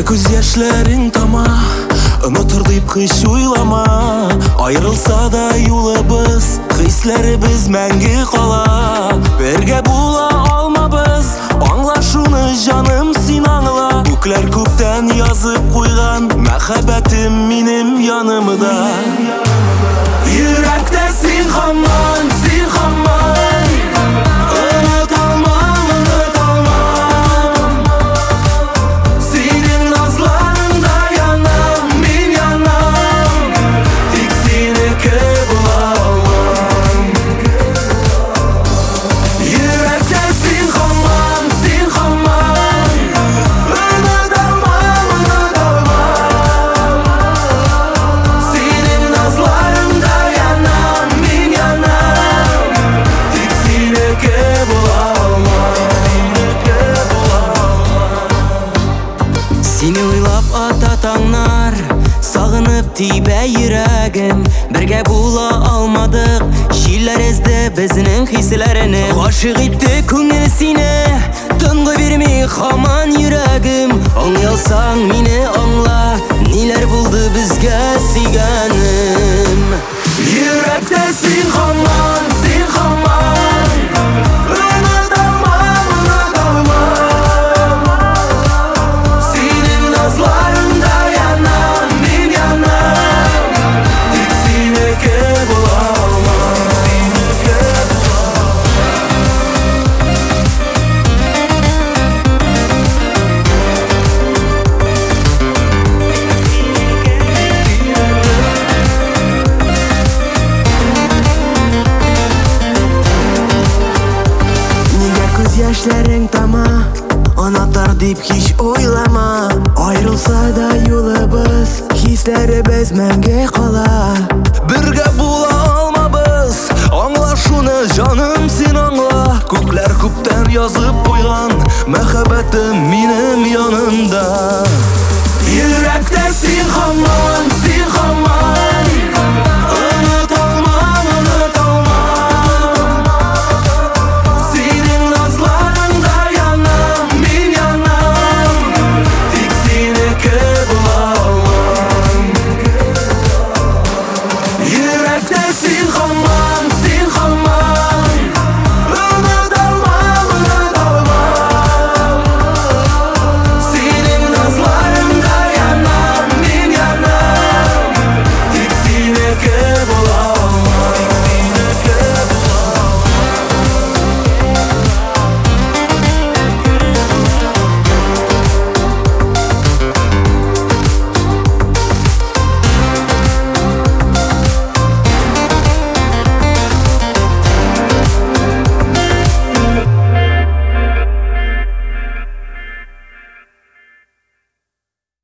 Көз яшьләрең тама, онытыр дип һич уйлама. Аерылса да юлыбыз, хисләребез мәңге кала. Бергә була алмабыз, аңла шуны җаным, син аңла. Күкләр күптән язып куйган мәхәббәтем минем янымда. Йөрәктә син һаман, син һаман. Оныта алмам, оныта алмам. Синең назларыңда янам, мин янам. Тик синеке була алам. Йөрәктә син һаман, син һаман. Оныта алмам, оныта алмам. Синең назларыңда янам, мин янам. Тик синеке була алам. Сине уйлап ата таңнар, сагынып тибә йөрәгем. Бергә була алмадык, җилләр эзде безнең хисләрне. Гашык итте күңел сине, тынгы бирми һаман йөрәгем. Аңласаң мине аңла, ниләр булды безгә сөйгәнем. Йөрәктә син һаман, син һаман. Оныта алмам, оныта алмам. Синең назларыңда янам, мин янам. Тик синеке була алмам. Нигә күз яшьләрең тама, онытар дип һич уйлама. Аерылса да юлыбыз, хисләребез мәңге кала. Бергә була алмабыз, аңла шуны җаным, син аңла. Күкләр күптән язып куйган мәхәббәтем минем янымда. Йөрәктә син һаман, син һаман.